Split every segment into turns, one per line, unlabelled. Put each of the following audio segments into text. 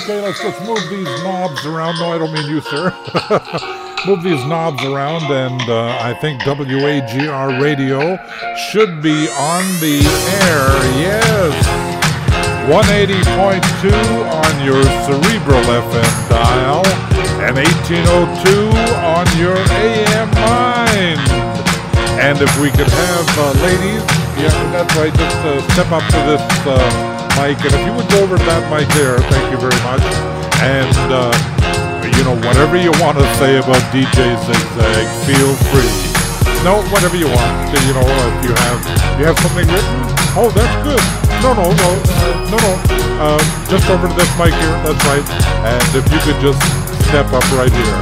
Okay, let's move these knobs around. No, I don't mean you, sir. Move these knobs around, and I think WAGR Radio should be on the air. Yes. 180.2 on your Cerebral FM dial, and 1802 on your AM Mind. And if we could have ladies, yeah, that's right, just step up to this mic, and if you would go over to that mic there, thank you very much. And whatever you want to say about DJ Zigzag, feel free. No, whatever you want. If you have something written, oh, that's good. No. Just over to this mic here. That's right. And if you could just step up right here,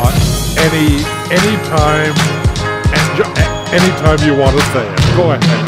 anytime you want to say it, go ahead.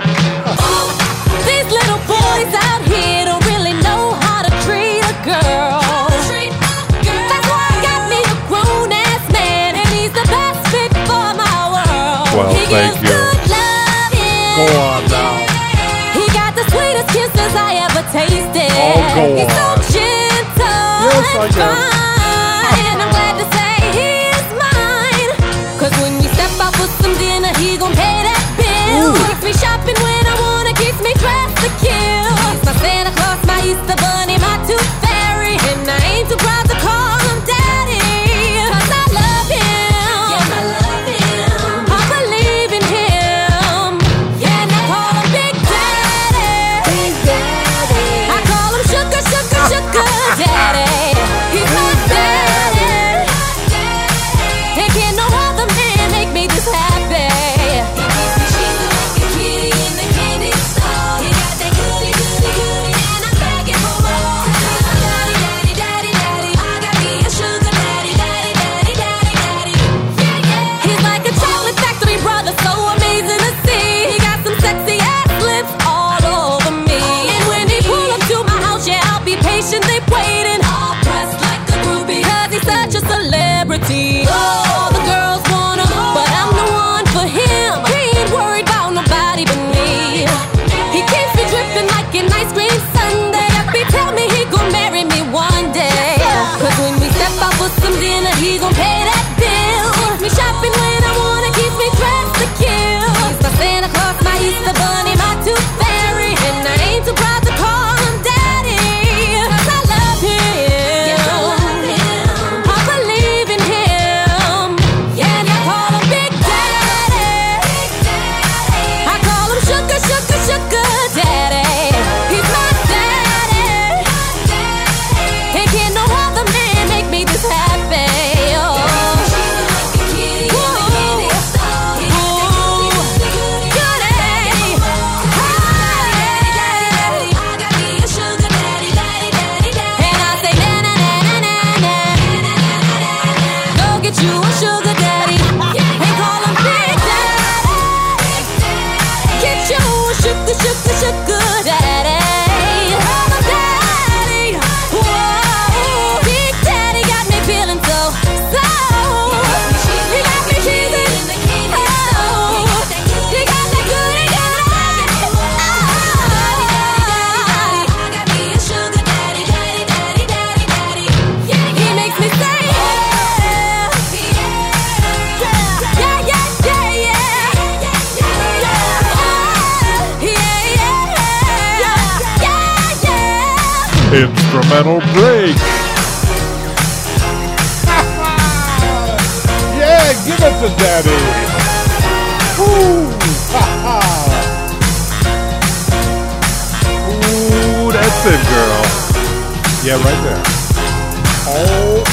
These little boys out here don't really know how to treat a girl. That's why I got me a grown-ass man, and he's the best fit for my world.
Well,
he
thank you.
Good loving.
Go on now.
He got the sweetest kisses I ever tasted.
Oh, go
He's
on.
so gentle
Yes, I
and
can.
fine, and I'm glad to say he is mine. 'Cause when we step out for some dinner, he gon' pay that bill. Takes me shopping when I wanna, keeps me dressed to kill. He's my Santa Claus, my Easter Bunny, my Tooth Fairy, and I ain't too proud to call him Daddy. 'Cause I love him. Yes, I love him. I believe in him. Yeah, and I call him Big Daddy. Big Daddy. I call him Sugar Daddy. He's my daddy. And can no other man make me this happy? All the girls want him, but I'm the one for him. He ain't worried about nobody but me. He keeps me dripping like an ice cream sundae. If he tell me he gon' marry me one day. 'Cause when we step out for some dinner, he gon' pay that bill. Takes me shopping when I wanna, keeps me dressed to kill. He's my Santa Claus, my Easter Bunny, my Tooth Fairy, and I ain't too proud to call him Daddy. 'Cause I love him. Yes, I love him. I believe in him. Yeah, and I call him Big Daddy. I call him Sugar Daddy. He's my daddy. And can no other man make me this happy? Oh. You a sugar daddy, and call him Big Daddy. Get you a sugar daddy. Call him Daddy. Whoa, Big Daddy got me feeling so. He got me cheesing. Oh, he got that good and he makes me say.
Instrumental break. Yeah, give it to Daddy. Ooh, Ooh, that's it, girl. Yeah, right there. Oh.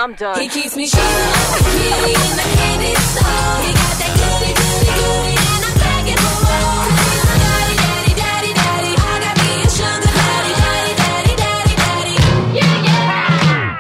I'm done. He keeps me sugar like a kitty in the candy store. He got that goody, goody, goody, and I'm begging for more. He's my daddy, daddy, daddy, daddy. I got me a sugar daddy, daddy, daddy, daddy, daddy. Yeah, yeah.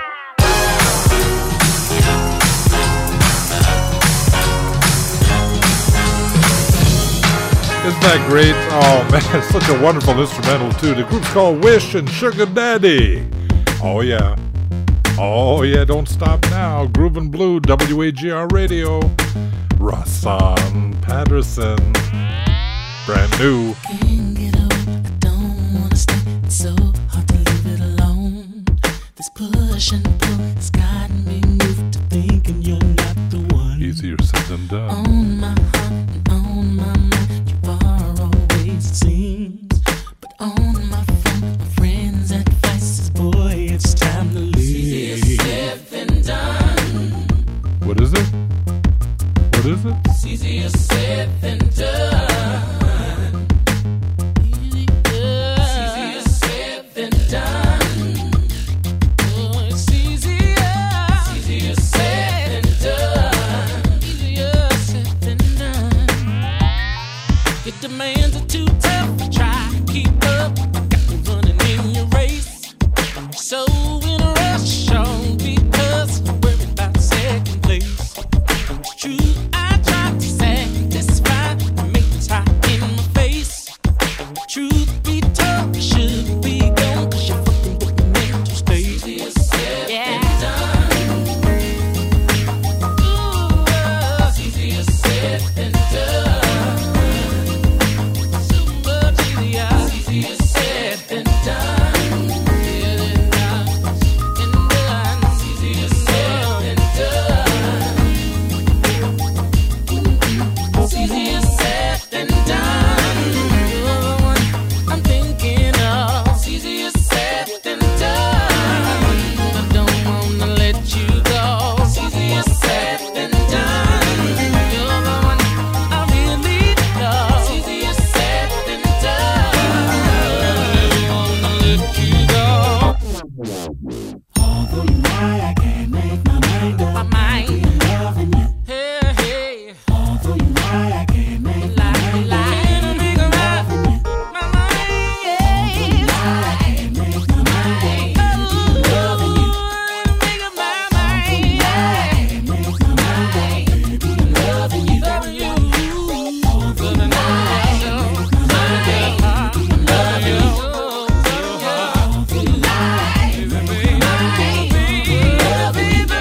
Isn't that great? Oh man, it's such a wonderful instrumental too. The group's called Wish and Sugar Daddy. Oh yeah. Oh yeah, don't stop now. Groovin' Blue, WAGR Radio. Rassan Patterson. Brand new.
Can't get up, I don't wanna stay. It's so hard to leave it alone. This push and pull has gotten me used to thinking you're not the one.
Easier said than done.
On my heart and on my mind, you are always it seems. But on my phone, my friend's advice is, boy, it's time to leave. Easier said than done.
What is it? What is it?
It's easier said than done. Easier said than done. Oh, it's easier said than done. Easier said than done. Your demands are too tough to try to keep up. Got me running in your race. So in a rush, all because you're worried about second place. It's true, I tried to satisfy and make it hot in my face. Truth be told, you should be gone, 'cause you're fucking with the mental space. Easier said than done. Ooh, it's easier said than done. So much easier said than done. Easier said than done. It's easier said than done. You're the one I'm thinking of. It's easier said than done. I don't wanna let you go. It's easier said than done. You're the one I really love. It's easier said than done. I don't wanna let you go. Although you lie, I can't make my mind up. My mind. Loving you. Hey, hey. Although you lie, I can't make my mind up. Can't make a lie. My mind. Although you lie, I can't make my mind up. Loving you. Make up my mind. I can't make my mind up. Baby, loving you. Loving you. Although you lie, I can't make my mind up. Loving you. Although you lie, I can't make my mind up. Loving you.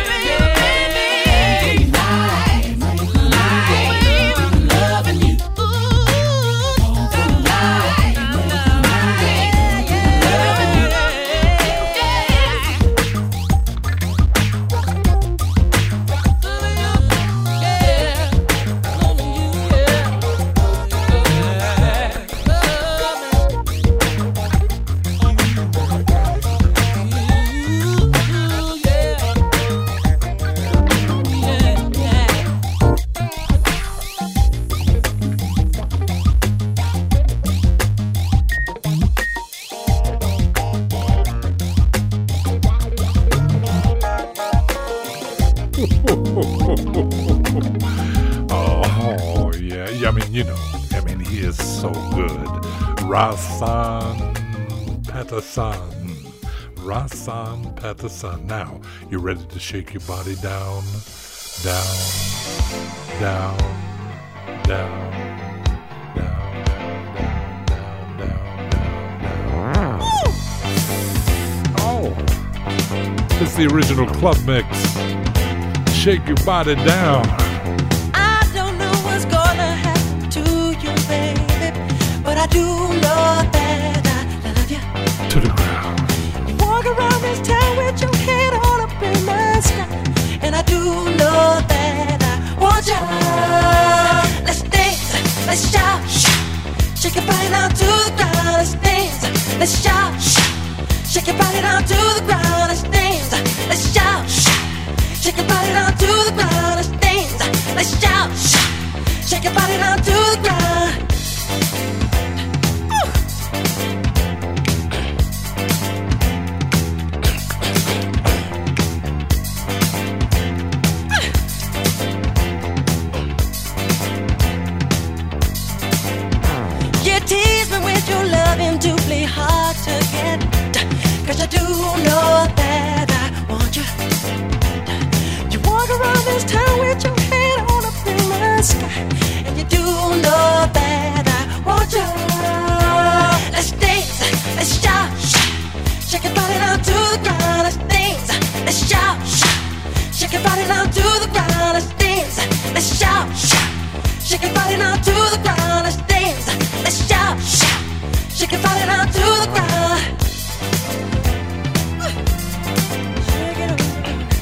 Oh yeah. I mean, you know, he is so good. Rassan Patterson. Rassan Patterson. Now, you ready to shake your body down, down, down, down, down, down, down, down, down, down. Oh, it's the original club mix. Shake your body down.
I don't know what's gonna happen to you, baby, but I do know that I love you.
To the ground.
You walk around this town with your head all up in the sky, and I do know that I want you. Let's dance, let's shout, shake your body down to the ground. Let's dance, let's shout, shake your body down to the ground. Let's dance, let's shout, shake your body down to the ground. Let's dance, let's shout, shake your body down to the ground. shake your body now to the ground. Let's dance, let's shout, shout. Shake your body now to the ground. Shake it up.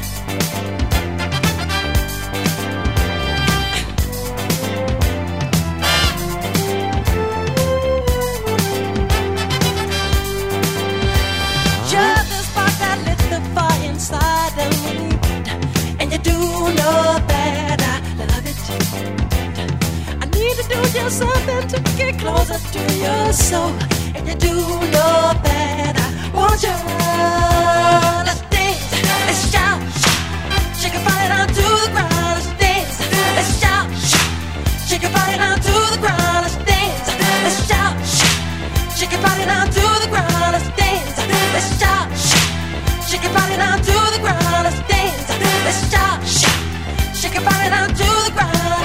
Just the spark that lit the fire inside of me, and you do know that I love it. I need to do just something to get closer to your soul, and you do know that I want you. Let's dance, let's shout, shake your body down to the ground. Let's dance, let's shout, shake your body down to the ground. Let's dance, let's shout, shake your body down to the ground. Let's dance, let's shout, shake your body down to the ground. Let's dance, let's shout, shake your body down to the ground.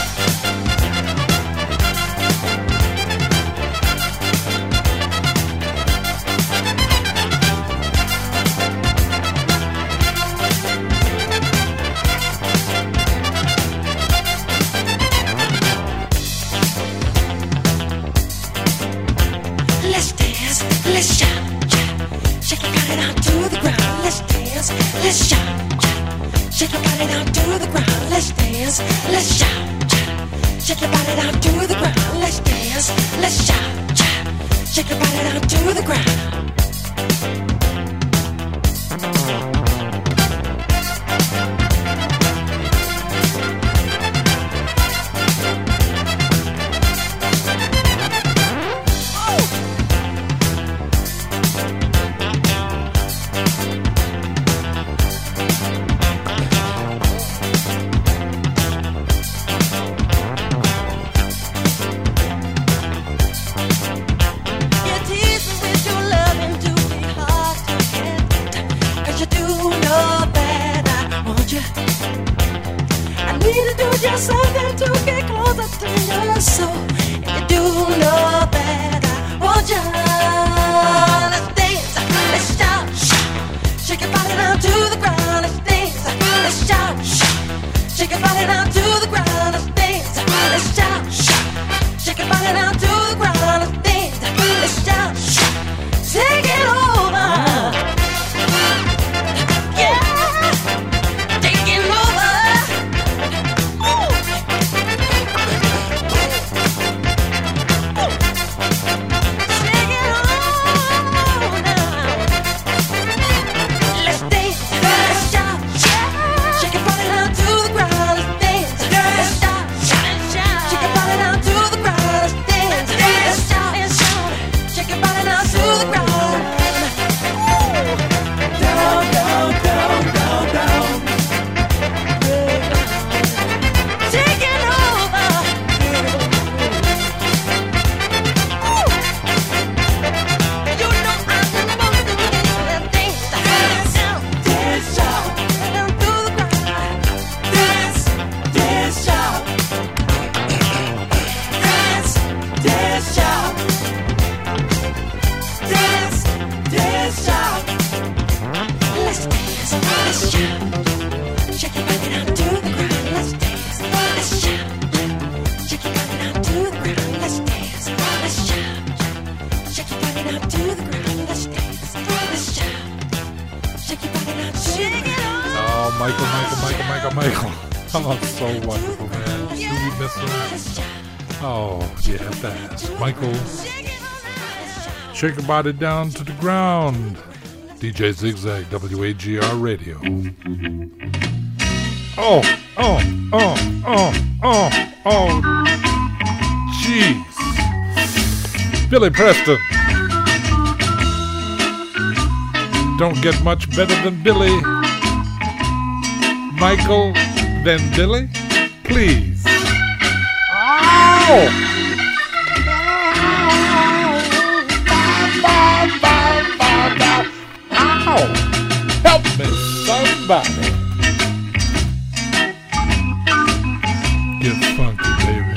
Let's dance, let's shout, shake your body down to the ground. Let's dance, let's shout, shake your body down to the ground. Let's dance, let's shout, shake your body down to the ground. Let's dance, let's shout, shake your body down to the ground. You tease me with your loving to be hard to get, 'cause you do know that I want you. I need to do just something to get closer to your soul, and you do know that I want you. Let's dance, let's shout, shake your body down to the ground. Let's dance, let's shout, shake your body down to the ground. Let's dance, let's shout, shake your body down to the ground. Let's dance, let's shout, take it over. Yeah, taking over. Ooh. Take it on now. Let's dance, let's shout, shake your body down to the ground. Let's dance, let's shout, shake your body down to the ground. Let's dance, let's shout, shake your body down to the ground. Down, down, down, down, down. Taking over. You know I'm supposed to dance, dance, shout, down to the ground. Dance, dance, shout. Dance, dance, shout. Dance, dance, shout. Let's dance, let's shout. Shake your body down to the ground. Let's dance, let's shout. Shake your body down to the ground. Let's dance, let's shout. Shake your body down to the ground. Let's dance, let's shout. Shake your body down to the ground.
Oh, Michael. Oh, so wonderful, man. Do we miss him? Oh, you have to ask. Michael, shake your body down to the ground. DJ Zigzag, WAGR Radio. Oh, jeez. Billy Preston. Don't get much better than Billy. Michael, then Billy? Please. Ow! Ow! Help me, somebody. Get funky, baby.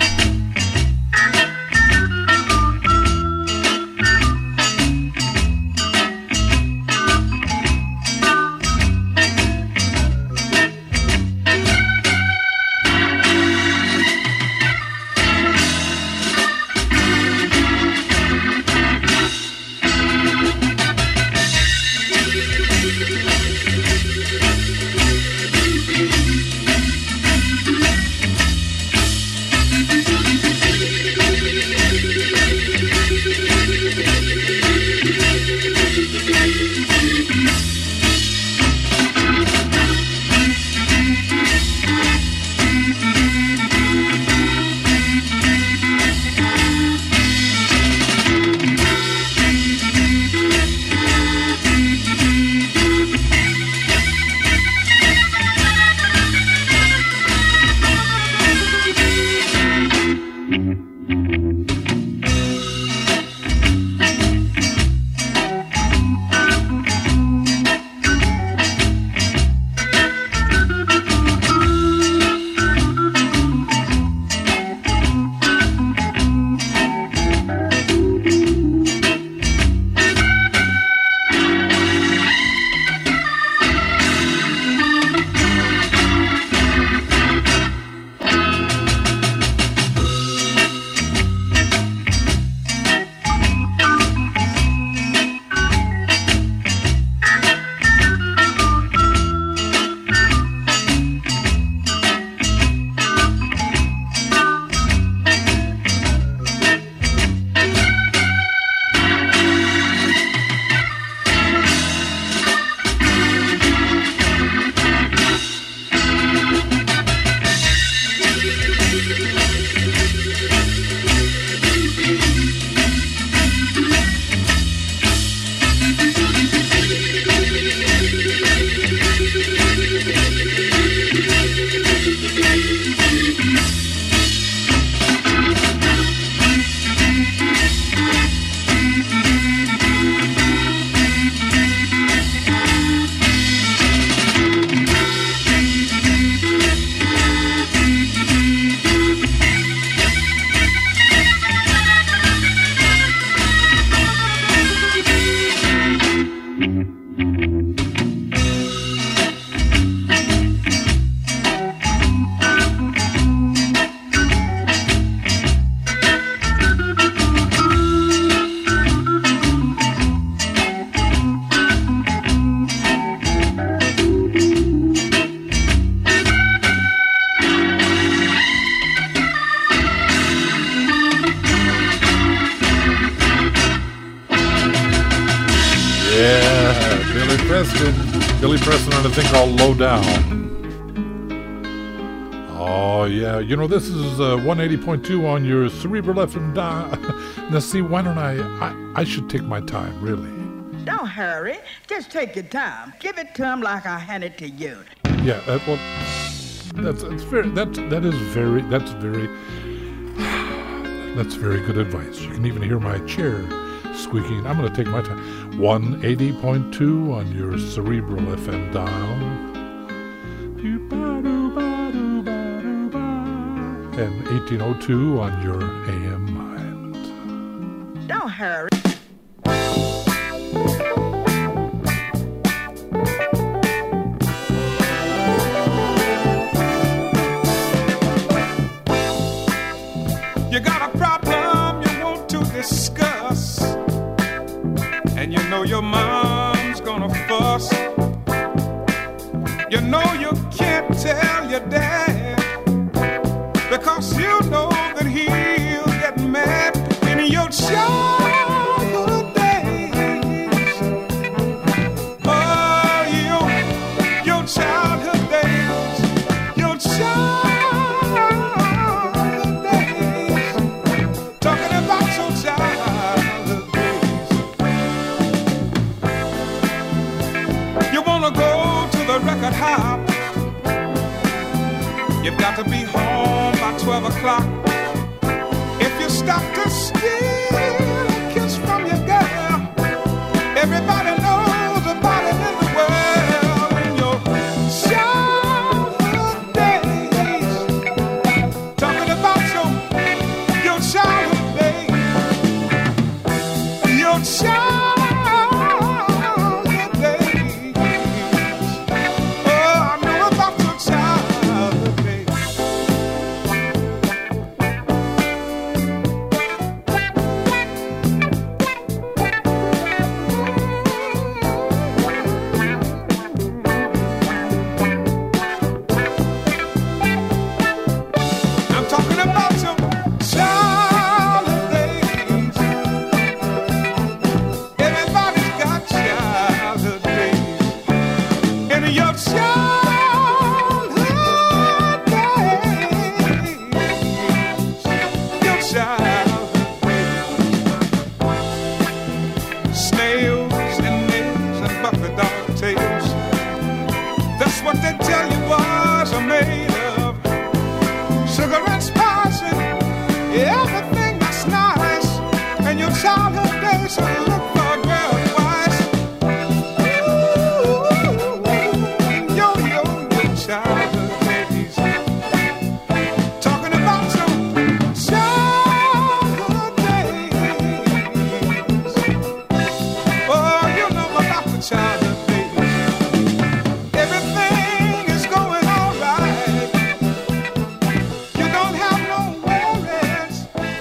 Preston. Billy Preston on a thing called Low Down. Oh, yeah. You know, this is 180.2 on your Cerebral FM dial. Now, see, why don't I should take my time, really.
Don't hurry. Just take your time. Give it to him like I hand it to you.
Yeah, well, that's very good advice. You can even hear my chair squeaking. I'm going to take my time. 180.2 on your Cerebral FM dial. And 1802 on your AM mind.
Don't hurry.
You got a problem you want to discuss, and you know your mom's gonna fuss. You know you can't tell your dad, because you know that he'll get mad. In your childhood days, oh, your childhood days, your childhood days, talking about your childhood days. You wanna go to the record hop, you've got to be home by 12 o'clock. If you stop to steal a kiss from your girl, everybody knows about it in the world. In your childhood days, talking about your childhood days, your childhood days. Oh, I know about your childhood days. I'm talking about your childhood days. Everybody's got childhood days. In your childhood days, your childhood days. Snails and nails and buffet dog tails. That's what they tell you boys are made of. Sugar and spice and everything that's nice. And your childhood days will look for a girl twice. Ooh, your childhood days. Talking about your childhood days. Oh, you know about the childhood days. Everything is going all right. You don't have no worries.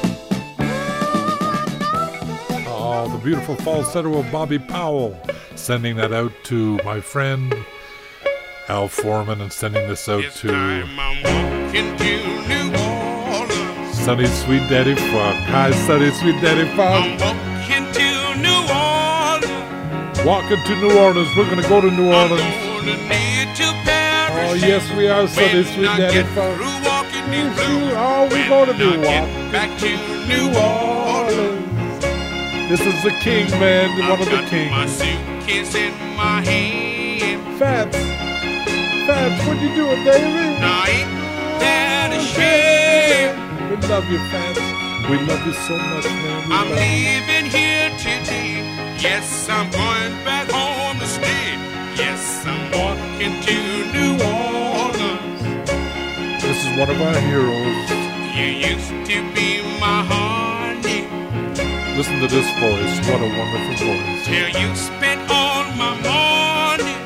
Oh, the beautiful falsetto of Bobby Powell. Sending that out to my friend Al Foreman, and sending this out
It's
to
time I'm walking to New Orleans.
Sunny Sweet Daddy Funk. Hi, Sunny Sweet Daddy
I'm
Funk.
walking to New Orleans.
Walking to New Orleans. We're going to go to New
I'm
Orleans.
gonna need to perish.
Oh, yes, we are, Sunny
When
Sweet
I
Daddy
get
Funk.
through walking these roads.
Oh, we're going to do
When I
walk.
get back to New Orleans.
This is the king, man. One of the
I've got my
kings.
suitcase in my hand.
Fats. Fats, what you doing, baby?
I ain't that ashamed.
We love you, Fats. We love you so much, man. We
I'm
love you.
leaving here today. Yes, I'm going back home to stay. Yes, I'm walking to New Orleans.
This is one of our heroes.
You used to be my honey,
Listen to this voice. What a wonderful voice.
till you spent all my money.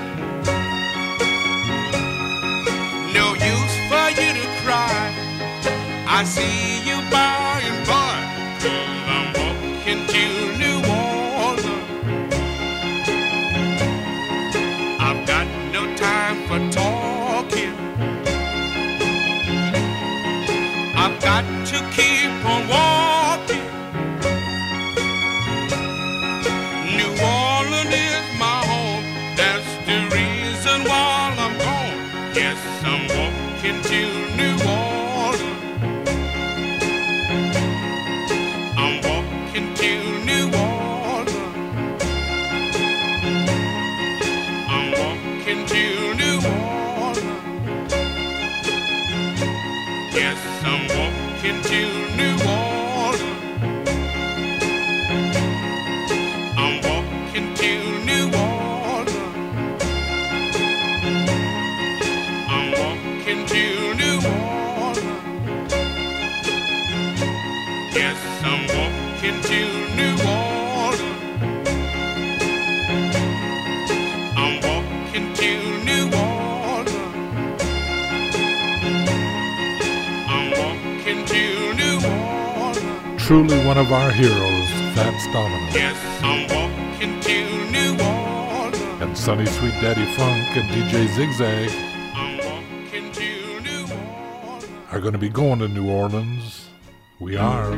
No use for you to cry. I see you by and by, 'cause I'm walking to New Orleans. I've got no time for talking. I've got to keep on walking. New Orleans is my home. That's to New Orleans. I'm walking to New Orleans. I'm walking to New Orleans. Yes, I'm walking to New Orleans. I'm walking to New Orleans. I'm walking to New Orleans.
Truly one of our heroes, Fats Domino.
Yes, I'm walking to New Orleans.
And Sonny Sweet Daddy Funk and DJ Zigzag
I'm walking to New Orleans.
are going to be going to New Orleans. We are.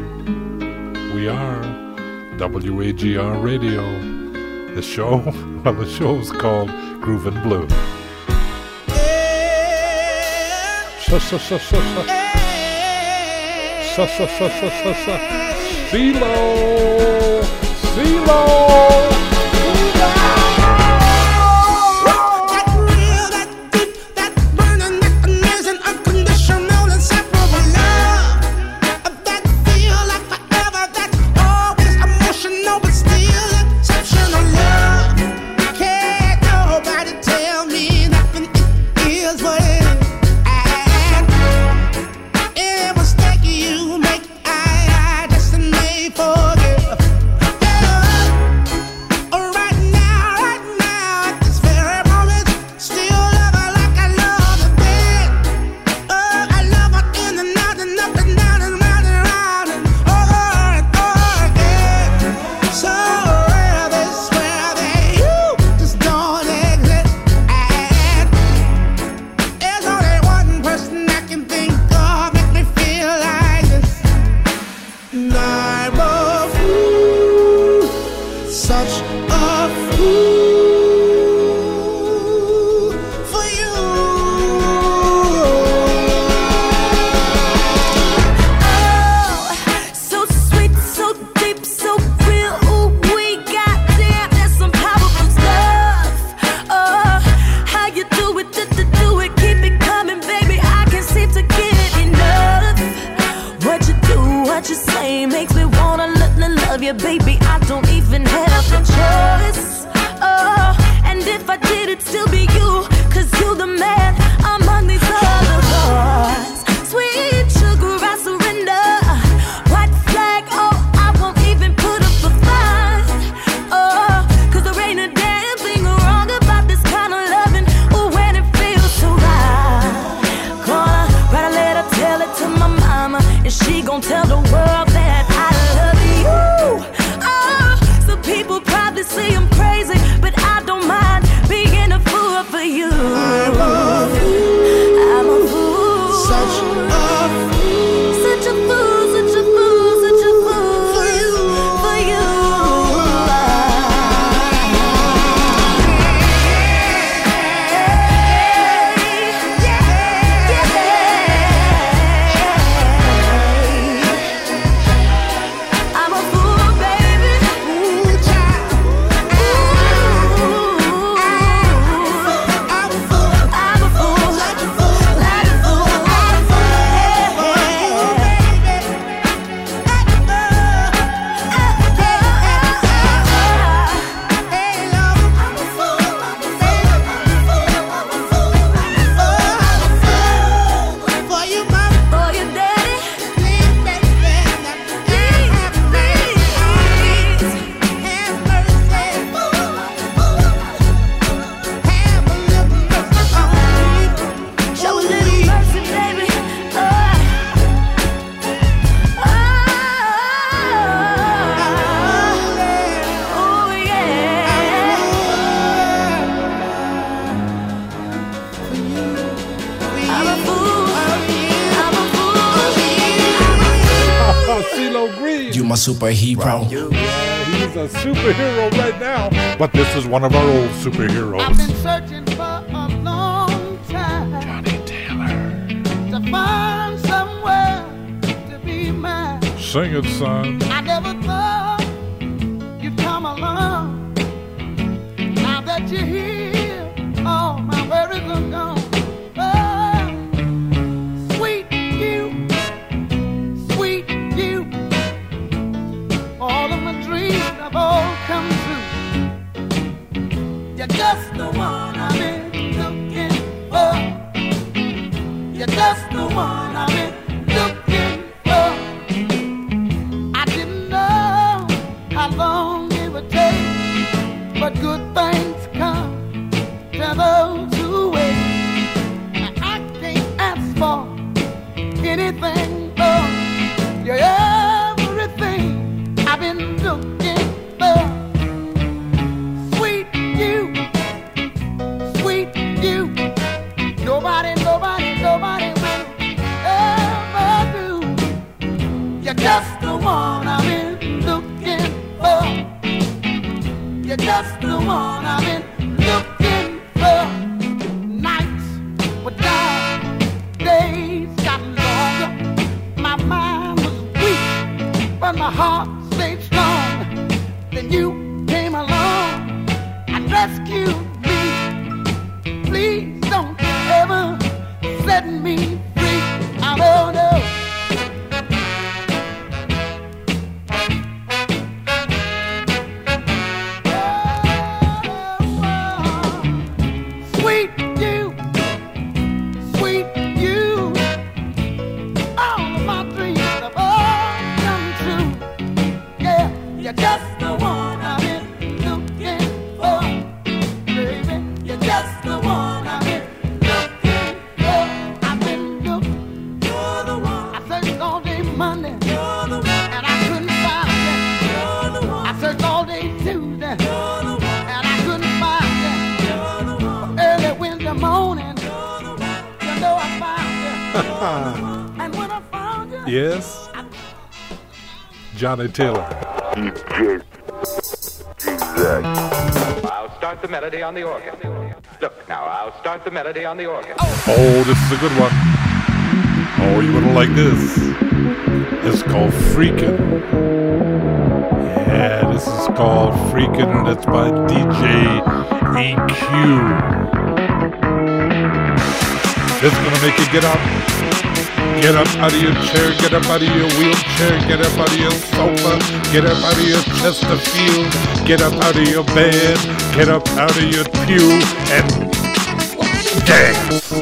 WAGR Radio. The show? Well, the show's called Groovin' Blue. CeeLo!
That real, that deep, that burning, that amazing, unconditional, inseparable love. That feel like forever, that always emotional, but still exceptional love. Can't nobody tell me nothing, it is what it is. And any mistake you make, I just may forgive. Right now, at this very moment, still love her like I love the bed. Oh, I love her in and out and up and down and round and round and over again. So where they swear they you just don't exist. And there's only one person I can think of make me feel like this. And I'm a fool, such a fool for you.
Oh, so sweet, so deep, so real. Ooh, we goddamn, that's some powerful stuff. Oh, how you do it, do it, keep it coming, baby. I can't seem to get enough. What you do, what you say, makes me wanna love you, baby. I don't even have a choice. Oh, and if I did, it'd still be you, 'cause you the man among these other boys. Sweet sugar, I surrender. White flag, oh, I won't even put up a fight. Oh, 'cause there ain't a damn thing wrong about this kind of loving. Ooh, when it feels so right. Gonna write a letter, tell it to my mama, and she gon' tell the world that I love you. Oh, some people probably say I'm crazy, but I don't mind being a fool for you. I'm a fool.
Such a fool
Such a fool, such a fool, such a fool
for you.
for you. I'm a fool, baby.
Ooh, child.
Ooh.
I'm a fool.
I'm a fool,
Such a fool.
like a fool.
For you, baby. Hey, love. I'm a fool. I'm a fool. I'm a fool. For you, mama.
For your daddy,
Please, baby. Have mercy. Have mercy. Have a little mercy on me.
show a little mercy, baby. Oh, yeah. I'm a fool. I'm a fool.
CeeLo Green.
You my superhero.
He's a superhero right now. But this is one of our old superheroes.
I've been searching for a long time
Johnny Taylor.
to find somewhere to be mine.
Sing it, son.
I never thought you'd come along. Now that you're here, all my worries are gone. Oh, sweet you, just the one I've been looking for. You're just the one I've been looking for. Nights were dark, days got longer. My mind was weak, but my heart stayed strong. Then you came along and rescued me. Please don't ever set me free. I don't know. Sweet you, all of my dreams have all come true. Yeah, you're just the one I've been looking for, baby. You're just the one I've been looking for. I've been looking. You're the one. I searched all day Monday. You're the one. And I couldn't find you. You're the one. I searched all day Tuesday. You're the one. And I couldn't find you. You're the one. Early Wednesday morning. You're the one. You know I found you. And when I found you.
Yes, Johnny Taylor.
I'll start the melody on the organ. Look, now, I'll start the melody on the organ.
Oh, this is a good one. Oh, you would like this. It's called Freakin'. Yeah, this is called Freakin', and it's by DJ EQ. It's gonna make you get up. Get up out of your chair, get up out of your wheelchair, get up out of your sofa, get up out of your Chesterfield, get up out of your bed, get up out of your pew, and dance.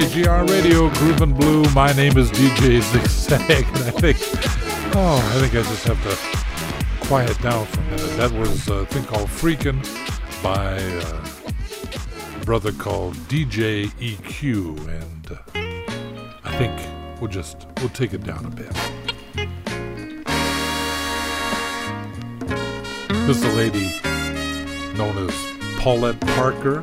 WGR Radio, Groovin' Blue. My name is DJ Zigzag, and I think I just have to quiet down for a minute. That was a thing called Freakin' by a brother called DJ EQ, and I think we'll take it down a bit. This is a lady known as Paulette Parker.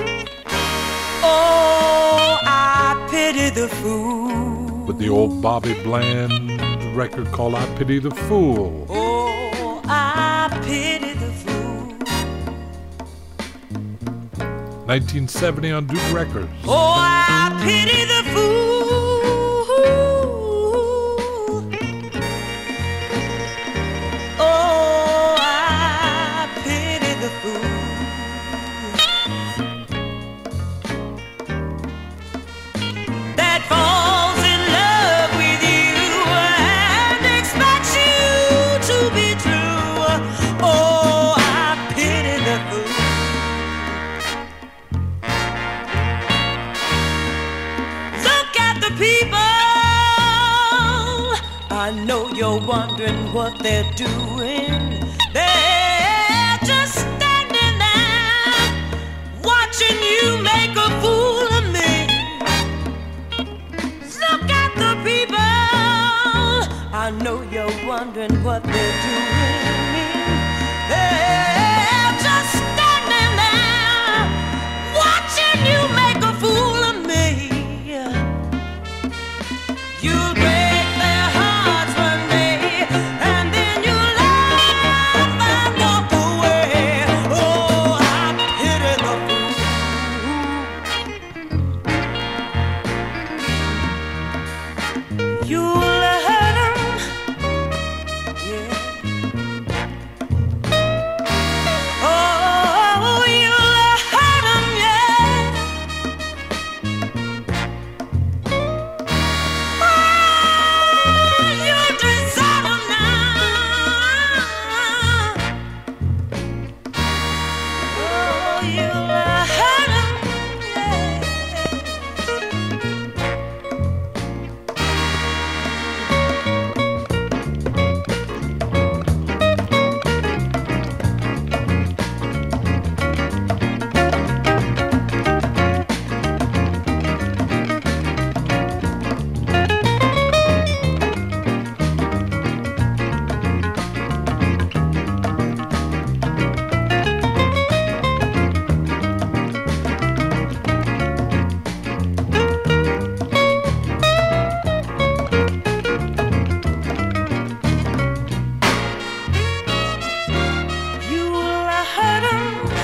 Oh, I pity the fool.
With the old Bobby Bland record called I Pity the Fool.
Oh, I pity the fool.
1970 on Duke Records.
Oh, I pity the fool. Oh, I pity the fool. That falls in love with you and expects you to be true. Oh, I pity the fool. Look at the people. I know you're wondering what they're doing. They're just standing there watching you make a fool of me. Look at the people. I know you're wondering what they're doing. They're just standing there watching you make a fool of me. You'll break their hearts one day, and then you'll laugh and walk away. Oh, I pity the fool. You'll hurt 'em, yeah. Oh, you'll hurt 'em, yeah. You desert 'em now. Oh, you'll hurt 'em, yeah. You'll hurt 'em.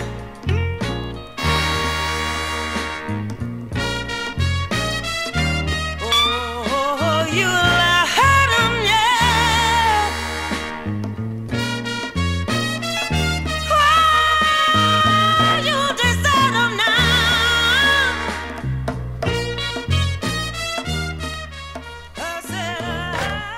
Oh, you'll hurt 'em, yeah. Oh, you'll desert 'em now. I said,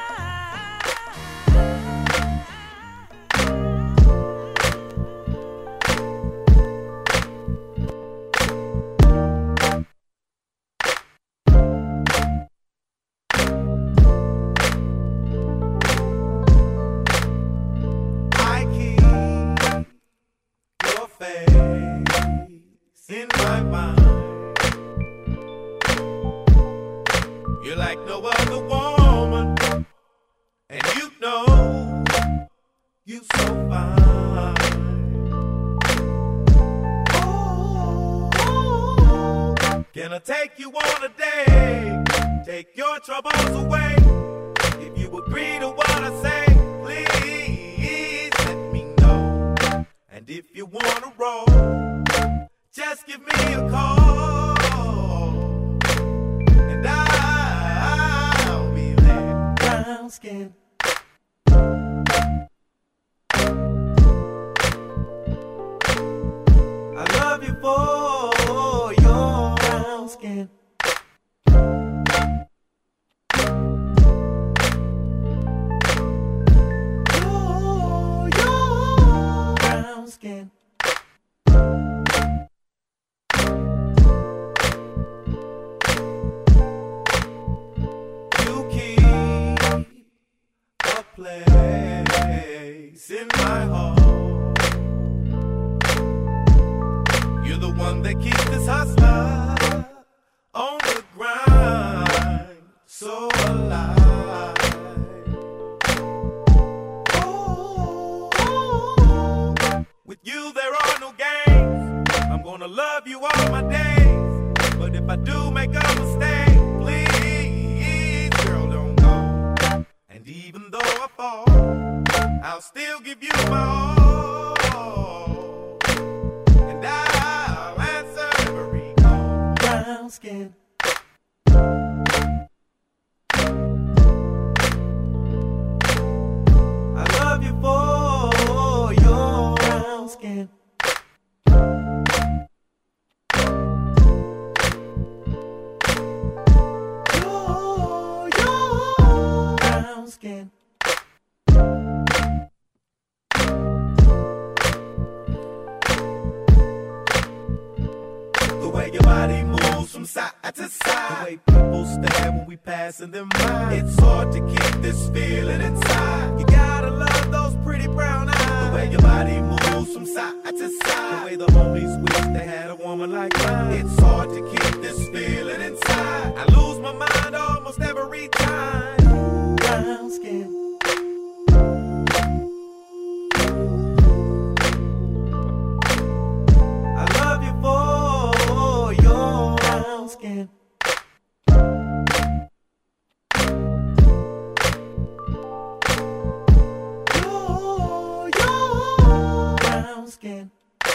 I keep your face in my mind. You're like no other woman, and you know you so fine. Oh, can I take you on a date? Take your troubles away. If you agree to what I say, please let me know. And if you wanna roll, just give me a call, and I'll be there. Brown skin. I love you for your brown skin. Your brown skin. place in my heart. You're the one that keeps this hustler on the grind, so alive. Oh, with you there are no games. I'm gonna love you all my days. But if I do make a mistake, please, girl, don't go. And even though I fall, I'll still give you my all. And I'll answer every call. Brown skin. I love you for your brown skin. Your brown skin. The way your body moves from side to side, the way people stare when we passing them by. It's hard to keep this feeling inside. You gotta love those pretty brown eyes. The way your body moves from side to side, the way the homies wish they had a woman like mine. It's hard to keep this feeling inside. I lose my mind almost every time. Brown skin. I love you for your brown skin. Your brown skin.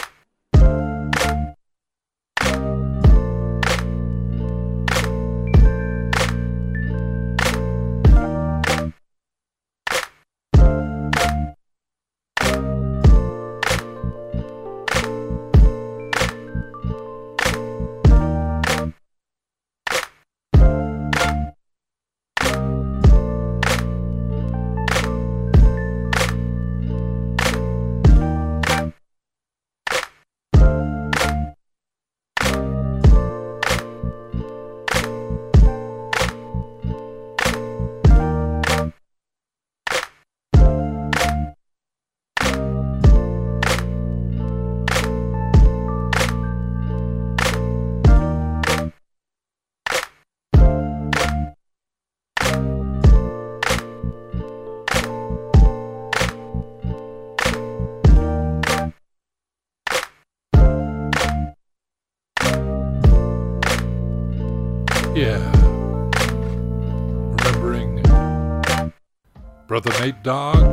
Yeah. Remembering Brother Nate Dogg.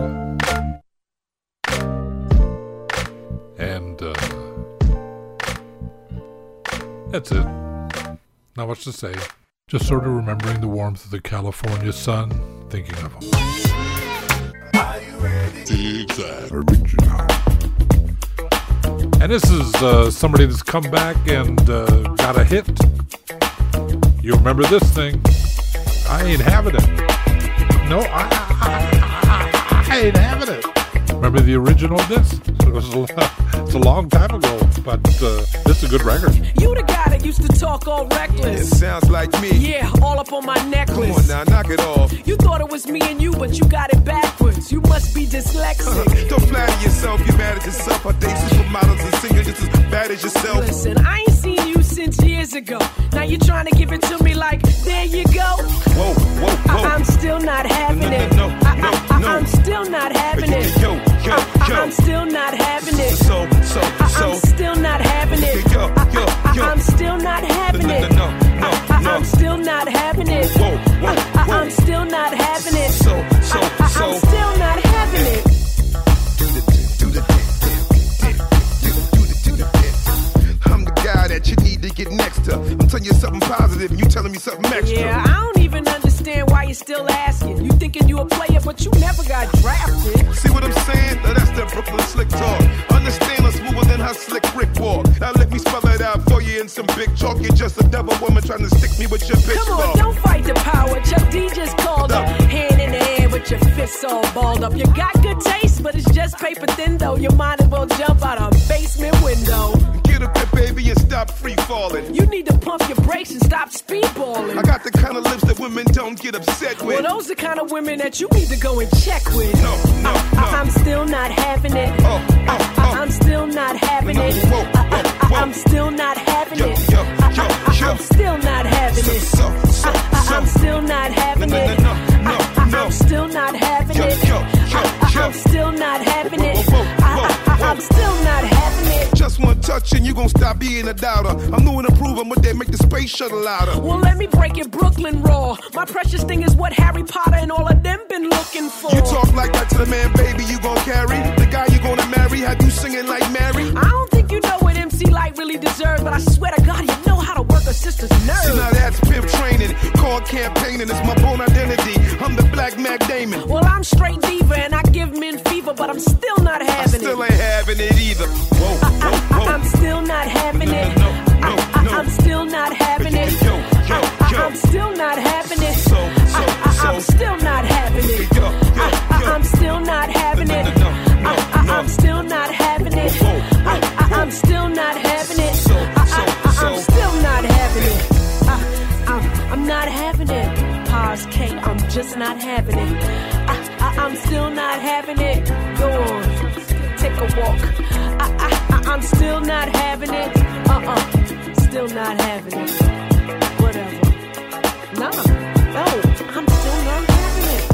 And that's it. Not much to say. Just sort of remembering the warmth of the California sun, thinking of him. Exactly. Original. And this is somebody that's come back and got a hit. You remember this thing? I ain't having it. No, I ain't having it. Remember the original of this? It's a long time ago, but this is a good record.
You the guy that used to talk all reckless.
It sounds like me.
Yeah, all up on my necklace.
Come on now, knock it off.
You thought it was me and you, but you got it backwards. You must be dyslexic.
Don't flatter yourself, you're mad at yourself. I date supermodels and singers just as bad as yourself.
Listen, I ain't seen you since years ago. Now you're trying to give it to me like, there you go.
Whoa, whoa, whoa.
I'm still not having it.
No.
I'm still not having it.
Yo.
I'm still not having it.
So.
I'm still not having it.
Yo.
I'm still not having it.
No.
I'm still not having it.
Whoa.
I'm still not having it.
So.
I'm still not having it.
I'm the guy that you need to get next to. I'm telling you something positive and you telling me something extra.
Yeah, I don't even understand why you're still asking. You thinking you a player, but you never got drafted.
See what I'm saying? Now that's that Brooklyn slick talk. Understand I'm smoother than how slick Rick walk. Now let me spell it out for you in some big chalk. You're just a devil woman trying to stick me with your bitch.
Come on, don't fight the power. Chuck D just called up. Hand in the air with your fists all balled up. You got good taste, but it's just paper thin though. You might as well jump out a basement window.
Get up there, baby, and stop stop free falling.
You need to pump your brakes and stop speedballing.
I got the kind of lips that women don't get upset with.
Well, those the kind of women that you need to go and check with.
No.
I'm still not having it. I'm still not having it. I'm still not having it. I'm still not having it. I'm still not having it. I'm still not having it. I'm still not having it. I'm still not having it.
Just one touch and you gon' stop being a doubter. I'm new and improving what they make the space shuttle louder.
Well, let me break it Brooklyn raw. My precious thing is what Harry Potter and all of them been looking for.
You talk like that to the man, baby, you gon' carry the guy you gonna marry. Had you singing like Mary?
I don't think you know what MC Light really deserves, but I swear to God, you know how to work a sister's nerves.
So now that's pimp training, called campaigning. It's my born identity. I'm the Black Mac Damon.
Well, I'm straight diva and I give men fever, but I'm still not having it.
I still ain't having it either. Whoa.
I'm still not having it. I'm still not having it. I'm still not having it. I'm still not having it. I'm still not having it. I'm still not having it. I'm still not having it. I'm still not having it. I'm not having it. Pause, Kate, I'm just not having it. I'm still not having it. Go on, take a walk. I'm still not having it. Still not having it. Whatever. No, I'm still not having it.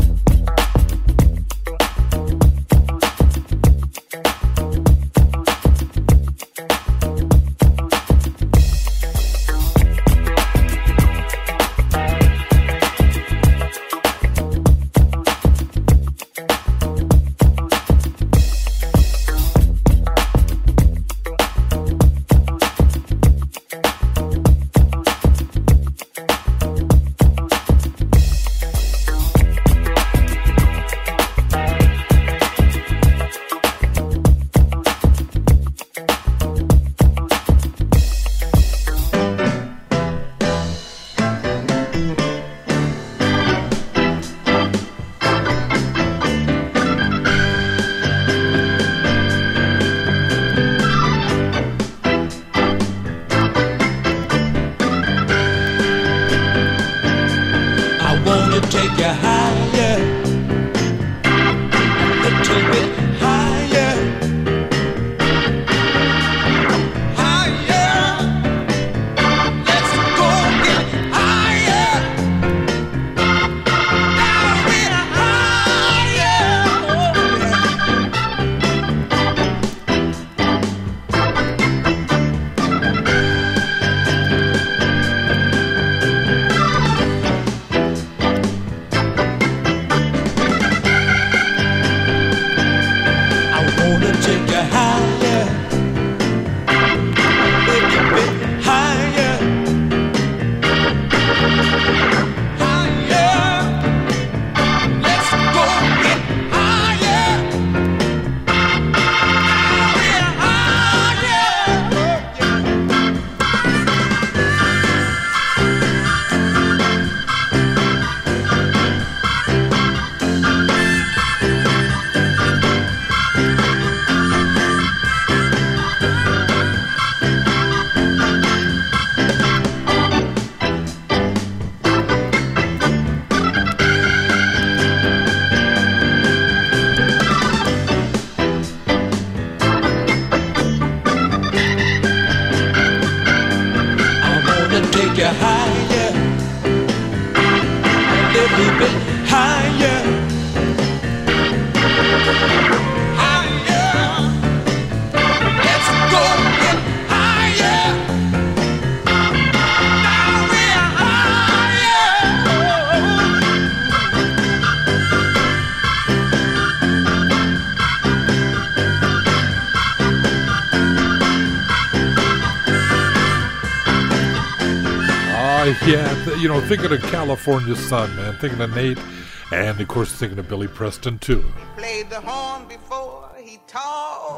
Thinking of California Sun, man. Thinking of Nate, and of course thinking of Billy Preston too.
He played the horn before he talked.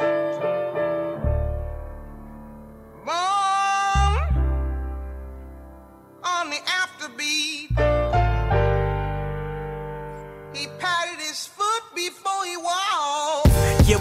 Born on the afterbeat. He patted his foot before he walked.
Yeah, we pop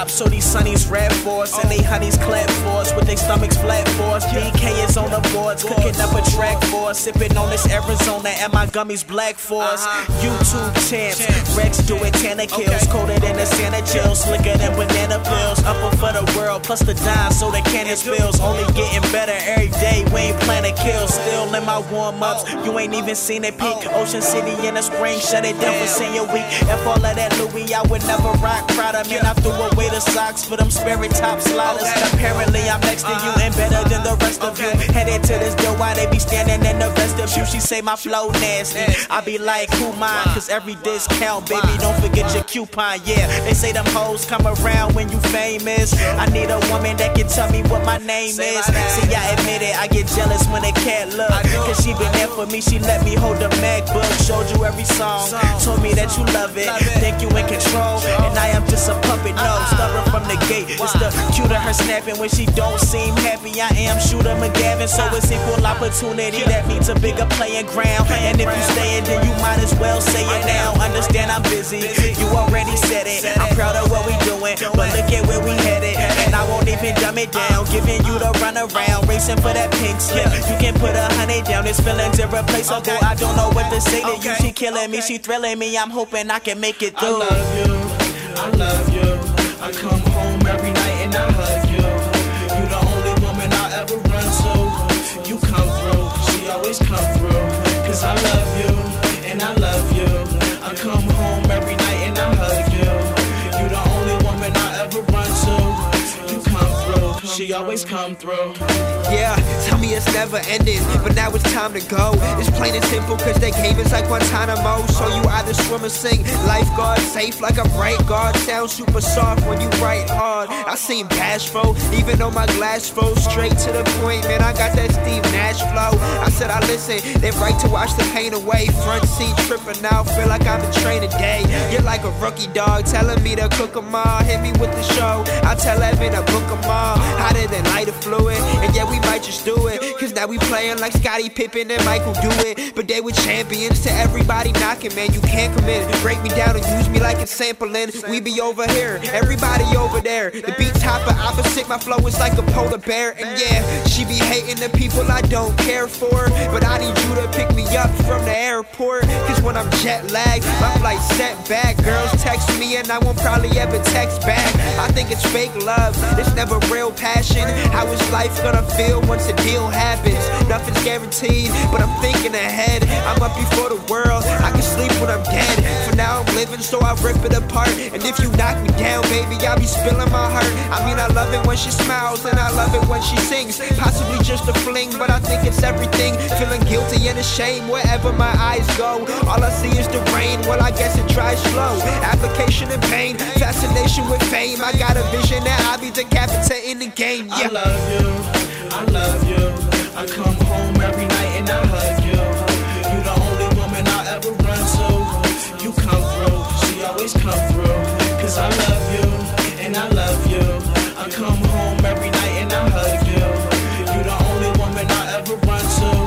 drop, so these sunnies rap for us. And they honeys clap for us with their stomachs flat for us. DK is on the boards, cooking up a track for us. Sipping on this Arizona and my gummies black for us. YouTube champs, Rex do it, Tanner kills. Coated in the Santa Chills, slicker than banana pills. Upper for the world, plus the dime, so the cannon spills. Only getting better every day, we ain't planning kills. Still in my warm-ups, you ain't even seen it peak. Ocean City in the spring, shut it down for senior week. If all of that Louis, I would never rock Prada. Man, I threw away the socks for them Sperry top sliders. Apparently I'm next to you and better than the rest of you. Headed to this door, why they be standing in the vestibule? She say my flow nasty, I be like, who mine? Cause every discount, baby, don't forget your coupon. Yeah, they say them hoes come around when you famous. I need a woman that can tell me what my name is. See, I admit it, I get jealous when a cat look. Cause she been there for me, she let me hold the MacBook. Showed you every song, told me that you love it. Think you in control, and I am just a puppet. No, stubborn from the gate. It's the cue to her snapping when she don't seem happy. I am Shooter McGavin, so it's equal opportunity. That means a bigger playing ground. And if you stay it, then you might as well say it now. Understand I'm busy, you already said it. I'm proud of what we doing, but look at where we headed. And I won't even dumb it down, giving you the run around, racing for that pink slip. You can put 100 down, this feeling's irreplaceable. I don't know what to say to you, she killing me, she thrilling me. I'm hoping I can make it through.
I love you, I love you. I come home every night and I hug you. You the only woman I ever run to. You come through, she always come through. Cause I love you, and I love you. I come home every night and I hug you. You the only woman I ever run to. You come through, she always come through.
Yeah, tell me it's never ending, but now it's time to go. It's plain and simple, cause they gave us like Guantanamo. So you either swim or sink, lifeguard safe like a bright guard. Sound super soft when you write hard. I seem bashful, even though my glass flows straight to the point. Man, I got that Steve Nash flow. I said I listen, then right to wash the pain away. Front seat tripping now, feel like I'm in training day. You're like a rookie dog, telling me to cook 'em all. Hit me with the show, I tell Evan to book 'em all. Hotter than lighter fluid, and yeah, we might just do it. Cause now we playing like Scottie Pippen and Michael do it. But they were champions to everybody knocking, man. You can't come in, break me down and use me like it's sampling. We be over here, everybody over there. The beat's hopper opposite, my flow is like a polar bear. And yeah, she be hating the people I don't care for, but I need you to pick me up from the airport. Cause when I'm jet lagged, my flight set back. Girls text me and I won't probably ever text back. I think it's fake love, it's never real passion. How is life gonna feel once a deal happens? Nothing's guaranteed, but I'm thinking ahead. I'm up before the world, I can sleep when I'm dead. For now I'm living, so I rip it apart. And if you knock me down, baby, I'll be spilling my heart. I mean, I love it when she smiles, and I love it when she sings. Possibly just a fling, but I think it's everything. Feeling guilty and ashamed wherever my eyes go. All I see is the rain, well, I guess it dries slow. Application and pain, fascination with fame. I got a vision that I'll be decapitating the game. Yeah.
I love you, I love you. I come home every night and I hug you. You the only woman I ever run to. You come through, she always come through. Cause I love you, and I love you. I come home every night and I hug you. You the only woman I ever run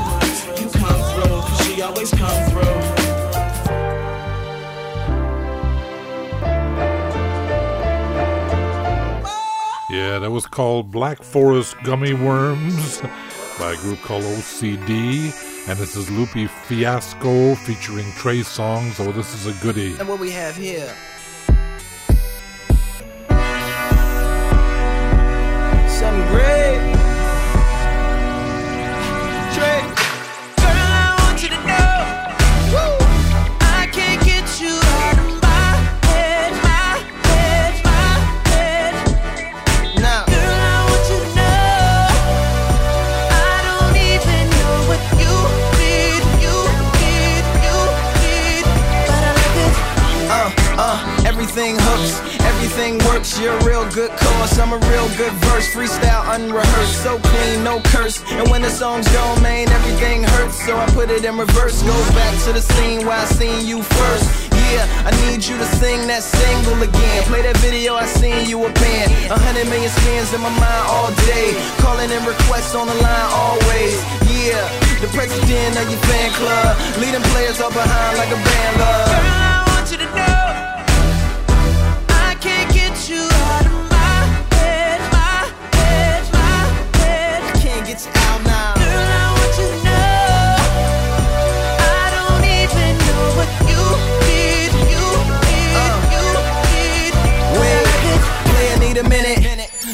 to. You come through, cause she always come through.
Yeah, that was called Black Forest Gummy Worms by a group called OCD. And this is Lupe Fiasco featuring Trey Songz. So this is a goodie.
And what we have here, something great. Trey. Girl, I want you to know, woo, I can't get you out of my head, my head, my head. Now, girl, I want you to know, I don't even know what you need, but I like it.
Everything hooks, everything works. You're a real good cause, I'm a real good verse. Freestyle unrehearsed, so clean, no curse. And when the songs go, man, everything hurts. So I put it in reverse, go back to the scene where I seen you first. Yeah, I need you to sing that single again. Play that video, I seen you a band. 100 million spins in my mind all day. Calling in requests on the line always. Yeah, the president of your fan club. Leading players all behind like a band love.
Girl, I want you to know, I can't get you out of my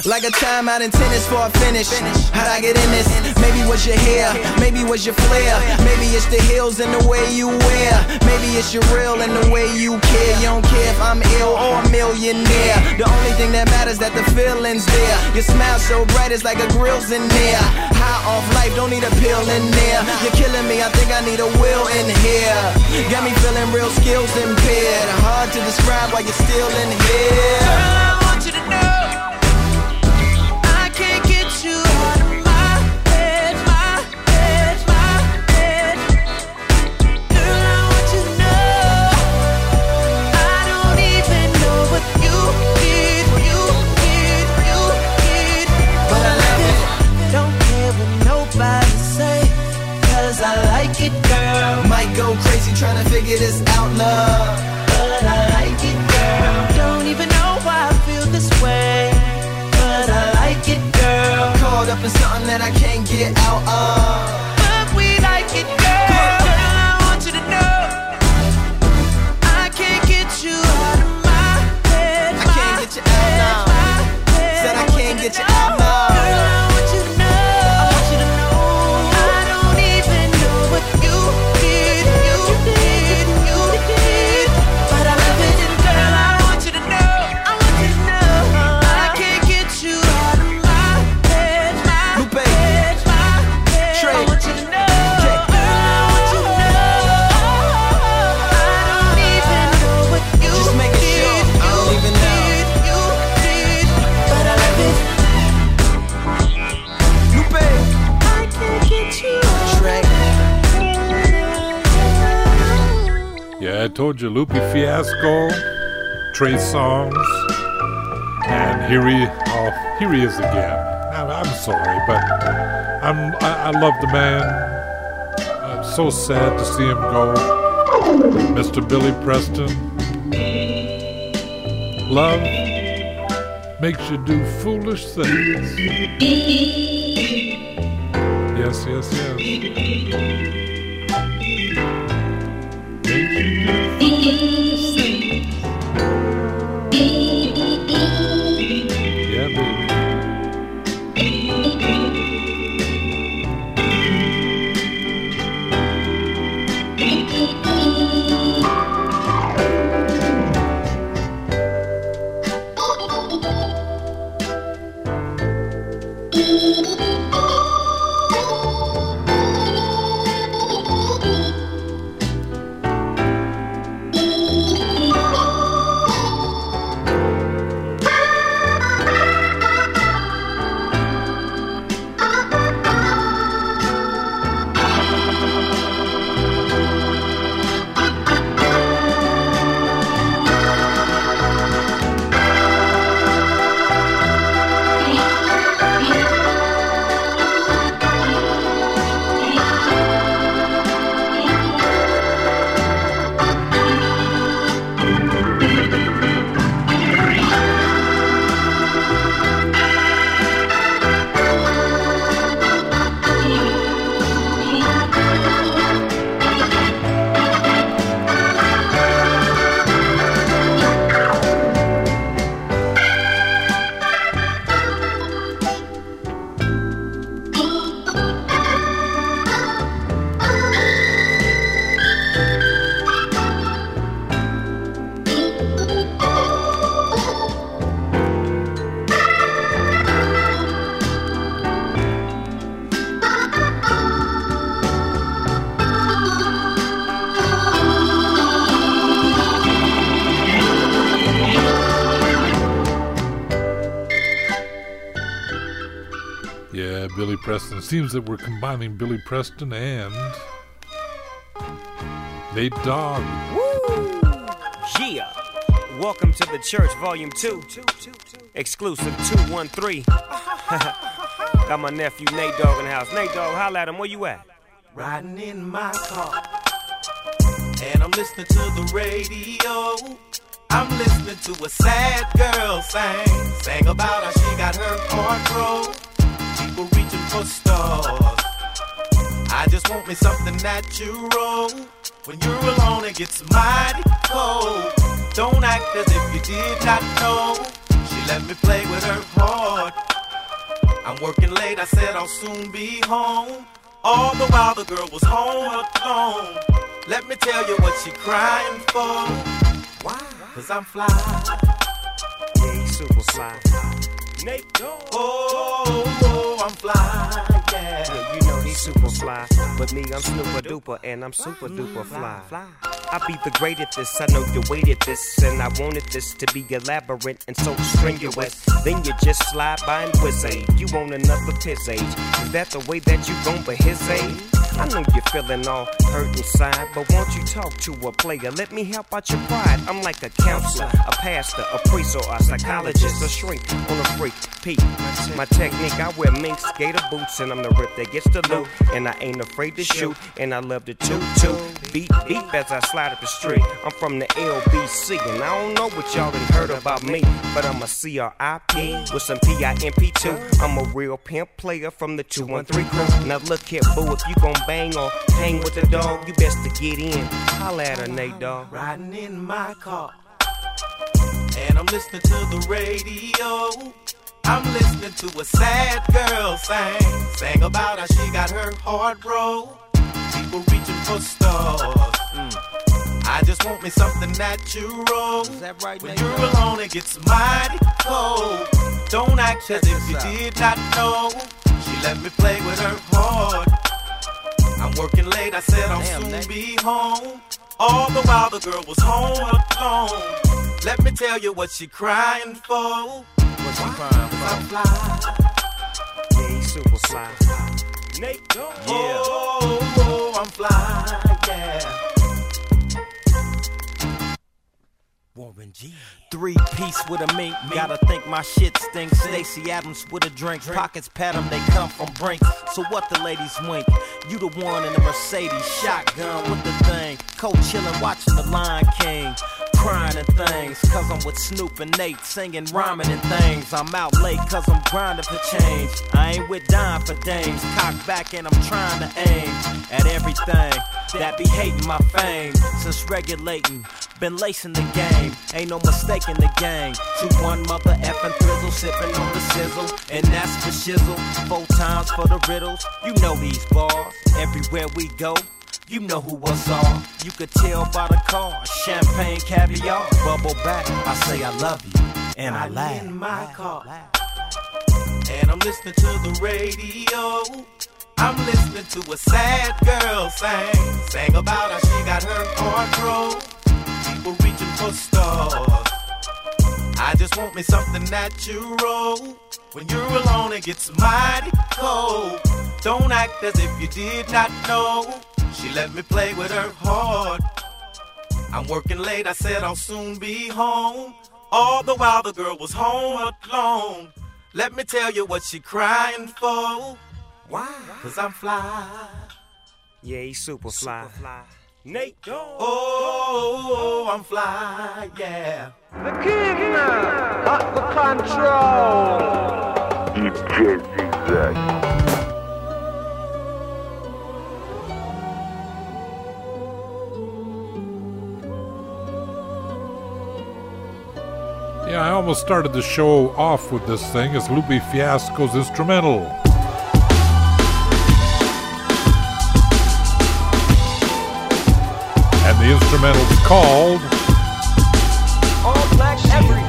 like a timeout in tennis for a finish. How'd I get in this? Maybe it was your hair, maybe it was your flair. Maybe it's the heels and the way you wear. Maybe it's your real and the way you care. You don't care if I'm ill or a millionaire. The only thing that matters that the feeling's there. Your smile so bright it's like a grill's in there. High off life, don't need a pill in there. You're killing me, I think I need a will in here. Got me feeling real skills impaired. Hard to describe why you're still in here.
Girl, I want you to know I can't get you out of my head, my head, my head. Girl, I want you to know I don't even know what you did, but I love it. Don't care what nobody say, 'cause I like it, girl.
Might go crazy trying to figure this out, love,
but I like it, girl. Don't even know why I feel this way, but I like it, girl.
Caught up in something that I can't get out of,
but we like it, girl. Girl, I want you to know I can't get you out of my head.
I can't get you out now. Said I can't get you out now.
Girl, I want you to know, I want you to know I don't even know what you did, but I love it. And girl, I want you to know, I want you to know I can't get you out of my head, my head, my head. I want you to know, girl, I want you to know I don't even know what you
just making sure I don't even know.
But I love it.
Lupe,
I can't get you
Shrek.
Yeah, I told you, Lupe Fiasco, Trey Songz, and here he is again. I'm sorry, but I love the man. I'm so sad to see him go, Mr. Billy Preston. Love makes you do foolish things. Yes, yes, yes. Yeah, baby. Billy Preston. It seems that we're combining Billy Preston and Nate Dogg.
Woo! Yeah. Welcome to the Church, Volume 2. Exclusive 213. Got my nephew Nate Dogg in the house. Nate Dogg, holla at him. Where you at?
Riding in my car, and I'm listening to the radio. I'm listening to a sad girl sang about how she got her heart broke. People reaching for stars. I just want me something natural. When you're alone, it gets mighty cold. Don't act as if you did not know. She let me play with her heart. I'm working late, I said I'll soon be home. All the while the girl was home alone. Let me tell you what she crying for. Why? Cause I'm fly.
Yeah, he's super fly. Nate Dogg.
Oh, I'm fly, yeah.
Yeah, you know he's super fly. But me, I'm super duper, and I'm super duper fly. I be the great at this, I know you waited this, and I wanted this to be elaborate and so strenuous. Then you just slide by and whiz age. You want another piss age. Is that the way that you gon' be his age? I know you're feeling all hurt inside, but won't you talk to a player? Let me help out your pride. I'm like a counselor, a pastor, a priest, or a psychologist, a shrink on a freak. Peep, my technique, I wear mink skater boots, and I'm the rip that gets the loot. And I ain't afraid to shoot, and I love to toot. Beep, beep as I slide up the street. I'm from the LBC, and I don't know what y'all done heard about me, but I'm a CRIP with some PIMP too. I'm a real pimp player from the 213 crew. Now look here, boo, if you gon' bang or hang with the dog, you best to get in. Holla at her, Nate Dogg.
Riding in my car, and I'm listening to the radio. I'm listening to a sad girl sang about how she got her heart broke. People reaching for stars. I just want me something natural.
Is that right,
when
Nate
you're
Dogg?
alone, it gets mighty cold. Don't act as if you did not know. She let me play with her heart. I'm working late, I said I'll soon be home. All the while the girl was home alone. Let me tell you what she crying for.
What's she crying for?
I'm fly.
Yeah, he's super fly. Nate Dogg.
Oh, I'm fly, yeah.
Warren G.
3-piece with a mink, gotta think my shit stinks. Stacey Adams with a drink, pockets pat 'em, they come from Brinks. So what the ladies wink? You the one in the Mercedes, shotgun with the thing. Co-chillin', watching the Lion King. Crying and things, cause I'm with Snoop and Nate, singing, rhyming and things. I'm out late cause I'm grinding for change. I ain't with dime for dames, cock back and I'm trying to aim at everything that be hating my fame. Since regulating, been lacing the game, ain't no mistake in the game. 2-1 mother effing thrizzle, sipping on the sizzle, and that's for shizzle. 4 times for the riddles, you know these bars. Everywhere we go, you know who was on. You could tell by the car, champagne, caviar, bubble back. I say I love you, and I laugh.
In my car, and I'm listening to the radio. I'm listening to a sad girl sang about how she got her heart broke. People reaching for stars. I just want me something natural. When you're alone, it gets mighty cold. Don't act as if you did not know. She let me play with her heart. I'm working late, I said I'll soon be home. All the while the girl was home alone. Let me tell you what she crying for. Why? Cause I'm fly.
Yeah, he's super fly.
Nate Dogg. Oh, I'm fly, yeah.
The king got the control.
DJ Zigzag.
Yeah, I almost started the show off with this thing. It's Lupe Fiasco's instrumental. And the instrumental's called
All Black Everything.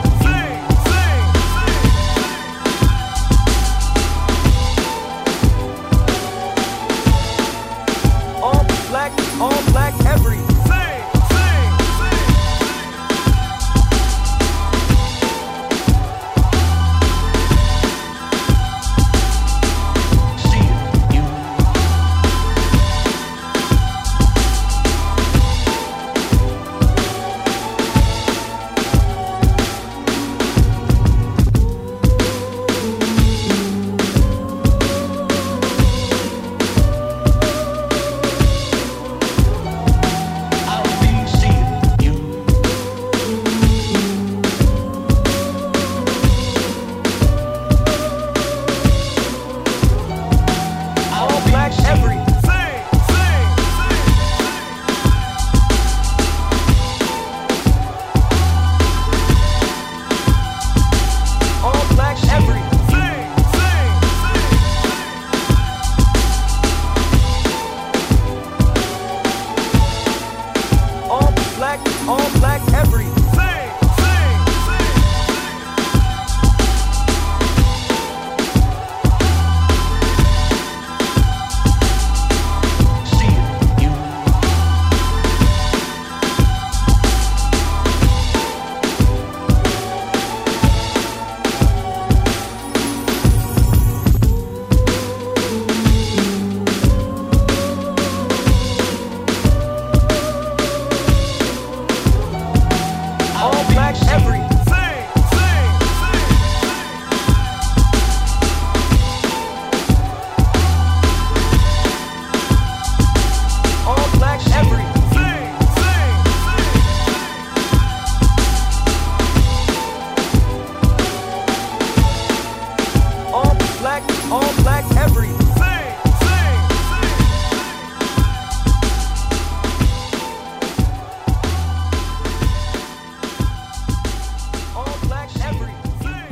All black everything.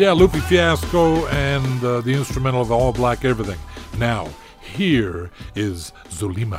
Yeah, Lupe Fiasco and the instrumental of All Black Everything. Now, here is Zulima.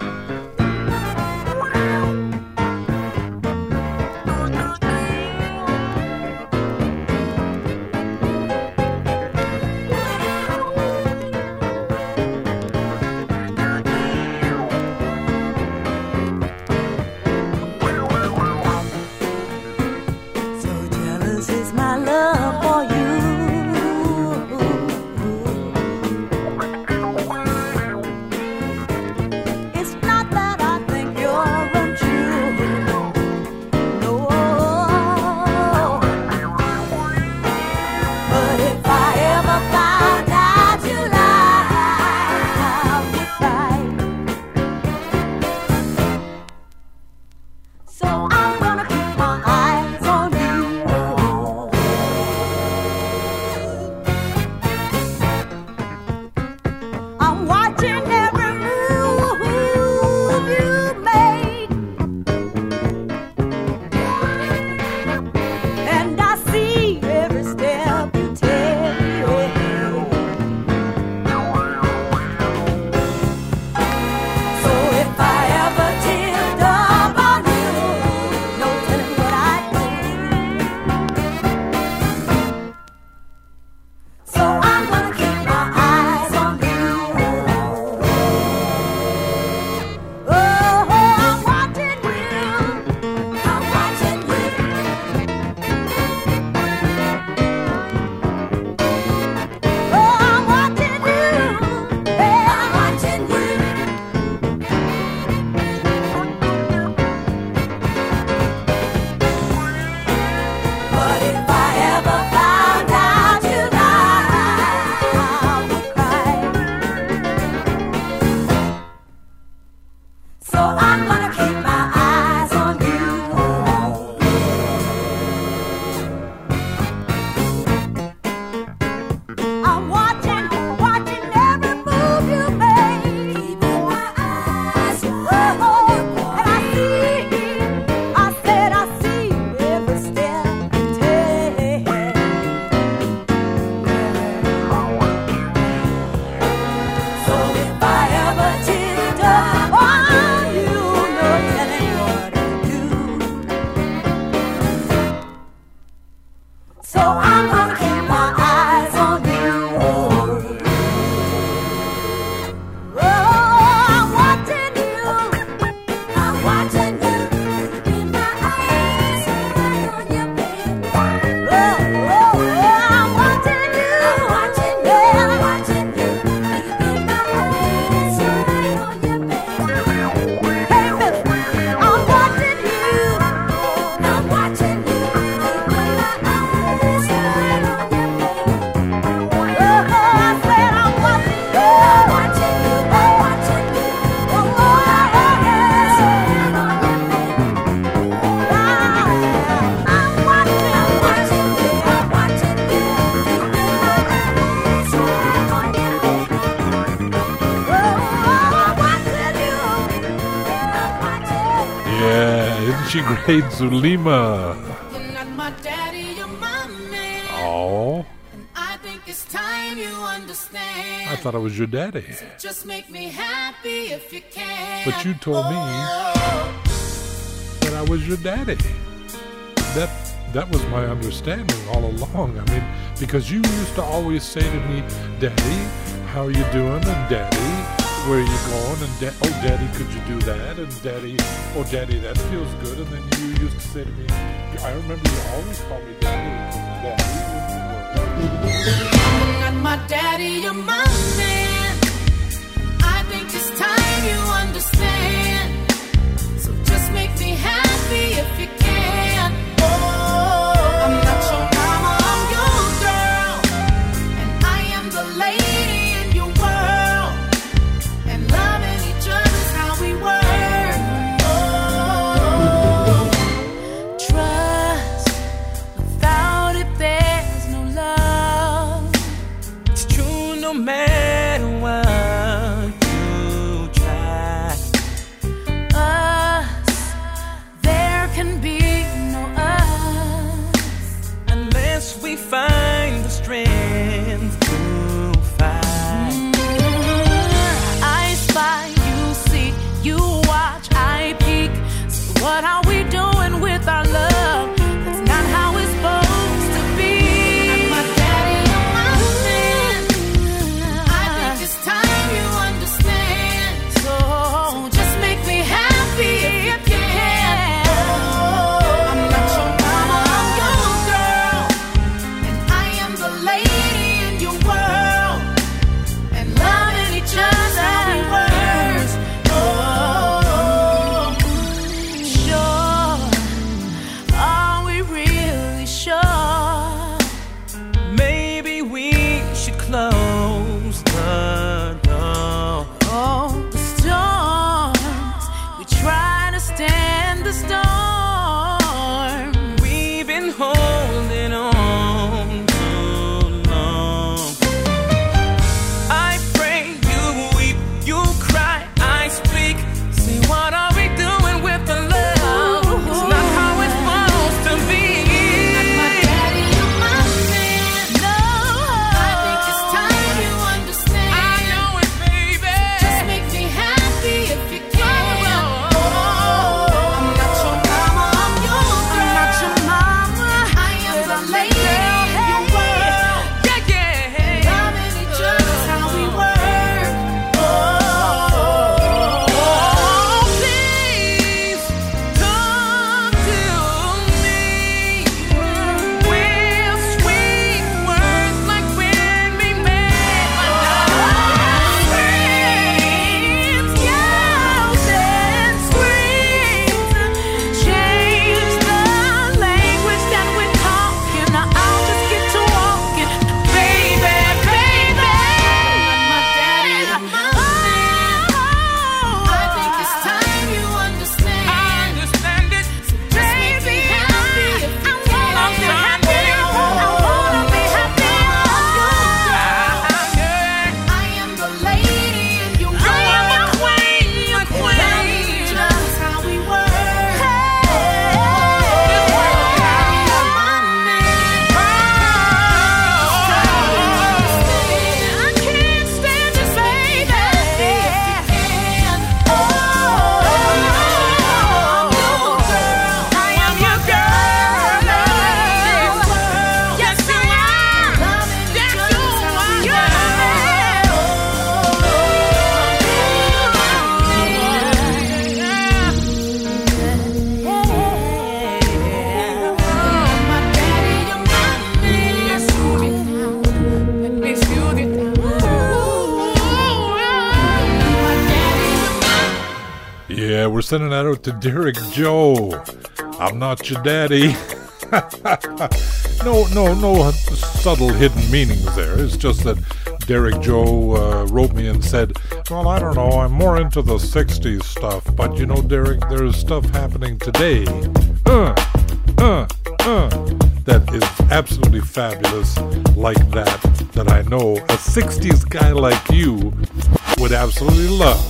She great, Zulima.
You're not my daddy, you're my man.
Oh.
And I think it's time you understand.
I thought I was your daddy.
So just make me happy if you can.
But you told me that I was your daddy. That was my understanding all along. I mean, because you used to always say to me, Daddy, how are you doing? And Daddy, where are you going? And oh, Daddy, could you do that? And Daddy, oh, Daddy, that feels good. And then you used to say to me, I remember you always called me Daddy.
You're not my daddy, you're my man. I think it's time you understand. So just make me happy if you can. I'm not your mama, I'm your girl. And I am the lady in your world. And loving each other's how we work. Trust, without it there's no love.
It's true no matter what you try.
Us, there can be no us
unless we find
begins to fight.
I spy, you see, you watch, I peek. So what are we doing with our love? That's not how it's supposed to be. I'm my daddy, I'm my man. I think it's time you understand. So just make me happy if you can. I'm not your mama, I'm your girl. And I am the lady in your world. And loving each other words. Oh, sure. Are we really sure?
Maybe we should close the door.
Oh, the storms. We try to stand the storm.
We've been holding on too long. I pray, you weep, you cry, I speak. See, what are we doing with the love? It's not how it's supposed to be.
My daddy, you're my man. No, I think it's time you understand.
I know it, baby.
Just make me happy if you can. I'm not your mama, I'm your girl. I'm not your mama. I am the lady in your world.
Yeah, yeah.
Loving each other's how we work.
Please talk to me with sweet words like when we met. My
Screams, yells, and screams. Change the language that we're talking. Now I'll just get to walking, baby, baby. My daddy, my man. I think it's time you understand.
I understand it.
Just make me happy if you can. I wanna be happy. I am the lady in your world.
I am a queen, a queen.
Just how we work. I can't stand this, baby. I am your girl. Yes, I am. Yes,
Yeah, we're sending that out to Derek Joe. I'm not your daddy. No subtle hidden meanings there. It's just that Derek Joe wrote me and said, well, I don't know, I'm more into the 60s stuff, but you know, Derek, there's stuff happening today. That is absolutely fabulous, like that I know a 60s guy like you would absolutely love.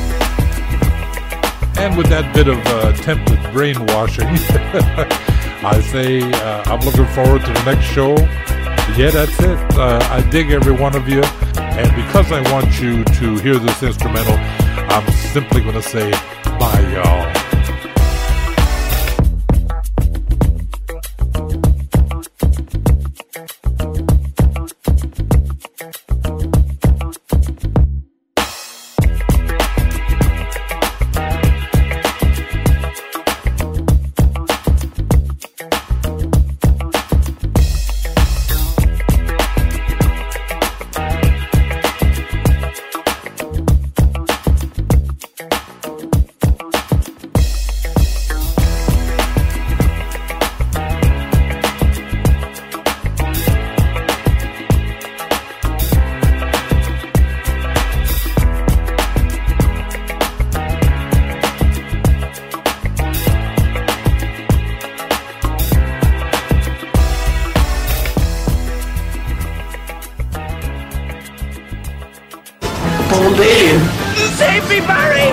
And with that bit of attempted brainwashing, I say I'm looking forward to the next show. Yeah, that's it. I dig every one of you. And because I want you to hear this instrumental, I'm simply going to say bye, y'all.
old alien. Save me, Barry!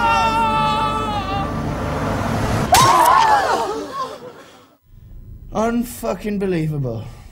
Our
Unfucking believable.